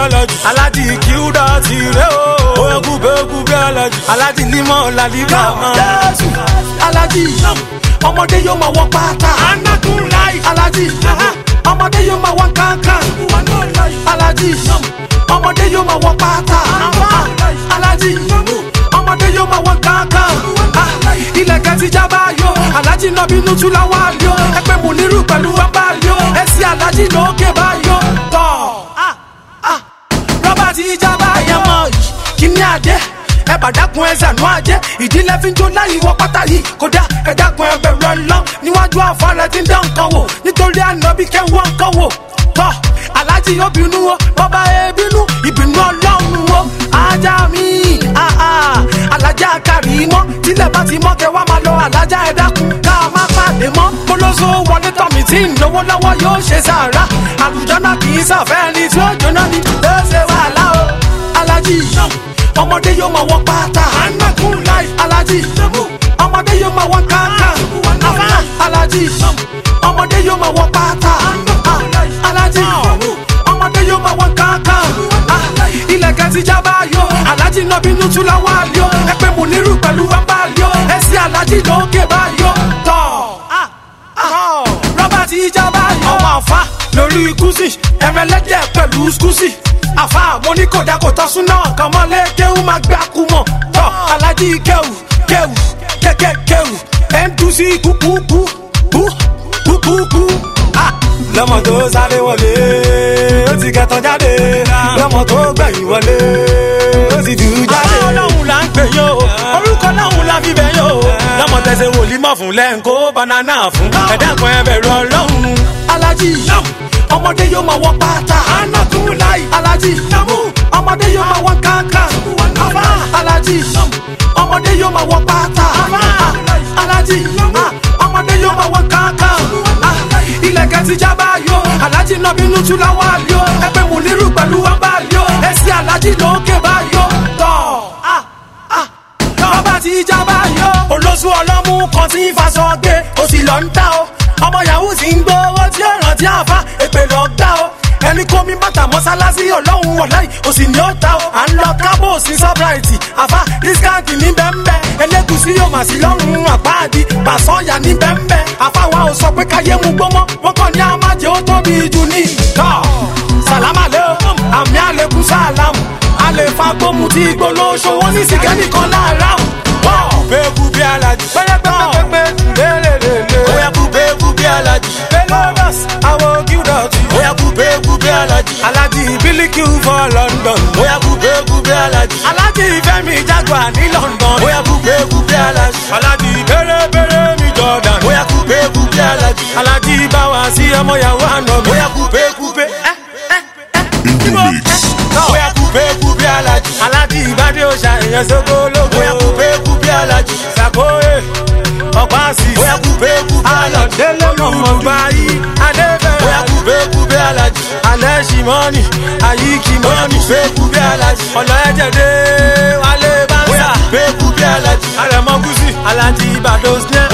Alaji. Alaji Qdot re o. Oya kube Alaji. Alaji limon la liga. Alaji. Ọmọdé yóò máa wọ pátá. Anakun life. Alaji. Ọmọdé yóò máa wọ kankan. Alaji. Ọmọdé yóò máa wọ pátá. Alaji. Ọmọdé yóò máa wọ kankan. Ilẹ̀kẹ̀ ti jábá yó. Alaji náà bínú tú láwọn àlíó. Ẹgbẹ́ mú nírú pẹ̀lú ọba àlíó. Ẹsẹ̀ Alaji lókè báyó. Tọ́ rọ́bà ti jábá yẹn mọ́ yìí. Kí ni àdé? Ẹ bá dákun ẹ zànú àjẹ́. Ìdílé fi ń jó láyé wọ pátá yìí. Kódà ẹ dákun ẹ bẹ̀rù Ọlọ́run. Níwájú àfọ̀rẹ́ ti ń dán nǹkan wò. Nítorí ànábì kẹ́wọ́ nǹkan wò. Tọ́ Alaji yóò bínú o. Bọ́bá ẹ bínú. Ìbínú Ọlọ́run o. Ajá mi. Alájà kárí mọ́. Tílẹ̀ bá ti mọ́ kẹ́ wá máa lọ. Alájà ẹ dákun ká má pàdé mọ́. Polóso wọlé tọ̀mí tí ń lówó lọ́wọ́ yóò ṣe sàárà. Àlùjọ́nà kì í sàfẹ́ ẹni tí ó jóná ni. Ó ṣe wàhálà o. Alaji. Ọmọdé yóò máa wọ pátá. Anakun life. Alaji. Ọmọdé yóò máa wọ kankan. Alaji. Ọmọdé yóò máa wọ pátá. Alaji. Ọmọdé yóò máa wọ kankan. Ilẹ̀kẹ̀ ti jábá yó. Alaji náà bínú tú láwọn àlíó. Ẹgbẹ́ mú nírú pẹ̀lú ọba àlíó. Ẹsẹ̀ Alaji lókè báyó. Tọ́ rọ́bà ti jábá yó. Ọmọ àfa lórí kùsì. Ẹ̀rẹ̀lẹ́dẹ̀ pẹ̀lú skùsì. Àfa mo ní kò dákò tọ́ súná kan mọ́lé kéwù máa gbé akú mọ̀. Tọ́ Alaji kéwù kéwù M2C kúkúkú. Lọ́mọ tó sáré wọlé ó ti kẹtàn jáde. Lọ́mọ tó gbẹ̀yìn wọlé ó ti dùn jáde. Ọlọ́run là ń pè yó. Orúkọ Ọlọ́run la fi bẹ̀ yó. Lọ́mọ tẹ̀sẹ̀ wòlímọ̀ fún lẹ́ǹkó banana fún. Ẹ̀dẹ́kun ẹ bẹ̀rù Ọlọ́run. Alaji. Ọmọdé yóò máa wọ pátá. Anakun life. Alaji. Ọmọdé yóò máa wọ kankan. Alaji. Ọmọdé yóò máa wọ pátá. Alaji. Ọmọdé yóò máa wọ kankan. Ilẹ̀kẹ̀ ti jábá yó. Alaji náà bínú tú láwọn àlíó. Ẹgbẹ́ mú nírú pẹ̀lú ọba àlíó. Ẹsẹ̀ Alaji lókè báyó. Tọ́ rọ́bà ti jábá yó. Olóṣù ọlọ́mú kan tí ń faṣọ gbé. Ó sì lọ ń ta o. Ọmọ yahoo ti ń gbówó tí ó rántí àfa. Èpè lọ gbá o. Ẹni kó mi bàtà mọ́sálásí Ọlọ́run wọ̀láì. Ó sì ní ó ta o. À ń lọ kábò sí sọ́bráìtì. Àfa dískáǹtì ní bẹ́ńbẹ́. Elégùsí yóò mà sí lọ́rùn àpáàdì. Bàṣọ́yà ní bẹ́ńbẹ́. Àfa wa ò sọ pé káyé mu gbọ́mọ́. Wọ́n kàn ní àmàjẹ́ ó tóbi jù ní. Sàlámà lé o. Àmì àlékún sàlámù. Àlè fagbóhùn tí gbólóṣó. Wọ́n ní sìgá nìkan láàárọ̀. Kube Alaji. Pẹ́lẹ́pẹ́lẹ́pẹ́. Oya kube Alaji. Pelodas. Àwọn Qdot. Oya kube Alaji. Alaji Bilikiu for London. Oya kube Alaji. Alaji Fẹ́mi Jaguar ní London. Oya kube Alaji. Alaji Bèrè mi Jordan. Oya kube Alaji. Alaji Báwa sí ọmọ yàwó àná mi. Oya kube. Oya kube Alaji. Alaji Ìbádé òṣà èèyàn sóko lóko. Oya kube Alaji. Sàkóyè ọ̀pá sí. Oya kube Alọ̀délé mọ̀mọ́ gbáyé. Adébẹ̀rẹ̀. Oya kube Alaji. Alẹ́ ṣìmọ́nì. Àyíkí mọ́nì. Oya kube Alaji. Ọ̀lọ́ ẹ̀jẹ̀ dé wálé bá ń sà. Oya kube Alaji. Àrẹ̀mọ Gúúsì. Alaji Ìbàdàn snẹ́.